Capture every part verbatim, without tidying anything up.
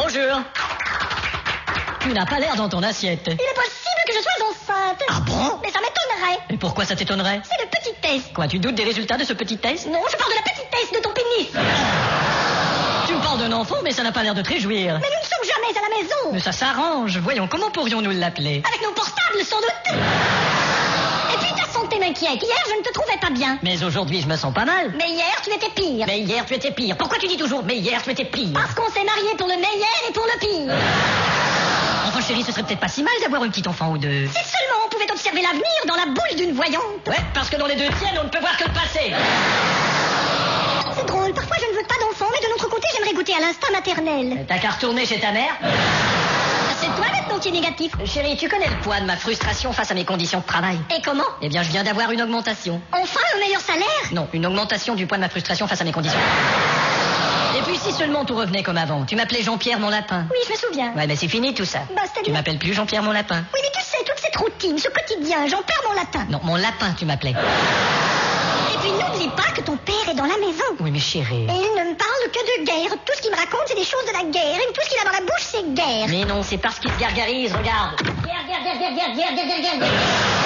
Bonjour. Tu n'as pas l'air dans ton assiette. Il est possible que je sois enceinte. Ah bon? Mais ça m'étonnerait. Et pourquoi ça t'étonnerait? C'est le petit test. Quoi, tu doutes des résultats de ce petit test? Non, je parle de la petite test de ton pénis. Tu me parles d'un enfant, mais ça n'a pas l'air de te réjouir. Mais nous ne sommes jamais à la maison. Mais ça s'arrange. Voyons, comment pourrions-nous l'appeler? Avec nos portables, sans doute. Et puis ta santé m'inquiète. Hier, je ne te trouvais pas bien. Mais aujourd'hui, je me sens pas mal. Mais hier, tu étais pire. Mais hier, tu étais pire. Pourquoi tu dis toujours mais hier, tu étais pire? Parce qu'on s'est mariés pour le meilleur et pour le pire. Enfin, chérie, ce serait peut-être pas si mal d'avoir un petit enfant ou deux. Si seulement on pouvait observer l'avenir dans la boule d'une voyante. Ouais, parce que dans les deux tiennes, on ne peut voir que le passé. C'est drôle, parfois je ne veux pas d'enfant, mais de l'autre côté, j'aimerais goûter à l'instinct maternel. T'as qu'à retourner chez ta mère? C'est toi maintenant qui es négatif. Chérie, tu connais le poids de ma frustration face à mes conditions de travail. Et comment? Eh bien, je viens d'avoir une augmentation. Enfin, un meilleur salaire? Non, une augmentation du poids de ma frustration face à mes conditions. Et puis, si seulement tout revenait comme avant. Tu m'appelais Jean-Pierre mon lapin. Oui, je me souviens. Ouais, mais c'est fini tout ça. Bah, c'est-à-dire... Tu m'appelles plus Jean-Pierre mon lapin. Oui, mais tu sais, toute cette routine, ce quotidien, j'en perds mon latin. Non, mon lapin, tu m'appelais. Et puis, n'oublie pas que ton père est dans la maison. Oui, mais chérie. Et il ne me parle que de guerre. Tout ce qu'il me raconte, c'est des choses de la guerre. Et tout ce qu'il a dans la bouche, c'est guerre. Mais non, c'est parce qu'il se gargarise, regarde. Guerre, guerre, guerre, guerre, guerre, guerre, guerre, guerre, guerre.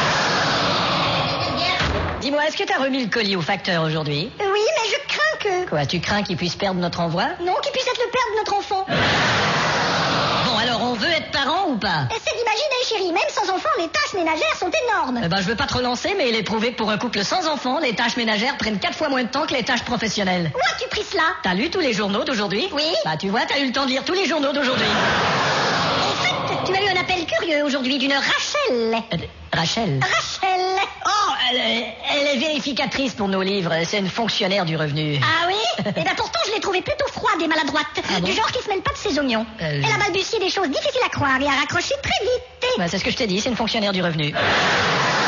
Dis-moi, est-ce que t'as remis le colis au facteur aujourd'hui? Oui, mais je crains que... Quoi, tu crains qu'il puisse perdre notre envoi? Non, qu'il puisse être le père de notre enfant. Bon, alors, on veut être parents ou pas? Essaie d'imaginer, chérie, même sans enfant, les tâches ménagères sont énormes. Eh ben, je veux pas te relancer, mais il est prouvé que pour un couple sans enfants, les tâches ménagères prennent quatre fois moins de temps que les tâches professionnelles. Où as-tu pris cela? T'as lu tous les journaux d'aujourd'hui? Oui. Bah, tu vois, t'as eu le temps de lire tous les journaux d'aujourd'hui. En fait, tu as eu un appel curieux aujourd'hui d'une Rachel. Euh, Rachel? Rachel. Oh, elle est, elle est vérificatrice pour nos livres. C'est une fonctionnaire du revenu. Ah oui? Eh bien pourtant, je l'ai trouvée plutôt froide et maladroite. Ah bon? Du genre qui se mêle pas de ses oignons. Euh, Elle a balbutié des choses difficiles à croire et a raccroché très vite. Bah, c'est ce que je t'ai dit, c'est une fonctionnaire du revenu.